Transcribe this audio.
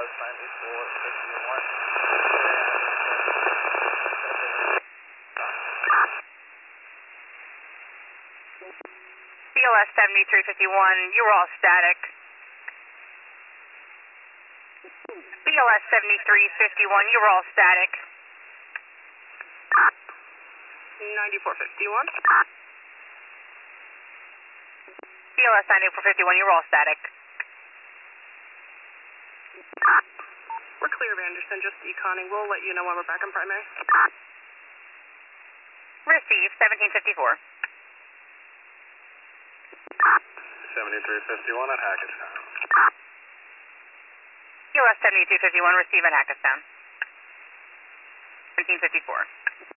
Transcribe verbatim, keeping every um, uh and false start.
seventy-four fifty-one. B L S seventy-three fifty-one, you were all static. B L S seventy-three fifty-one, you were all static. ninety-four fifty-one. B L S ninety-four fifty-one, you were all static. We're clear of Anderson, just deconning. We'll let you know when we're back in primary. Receive, seventeen fifty-four. seventy-three fifty-one at Hackettstown. B L S seventy-two fifty-one, receive at Hackettstown. seventeen fifty-four.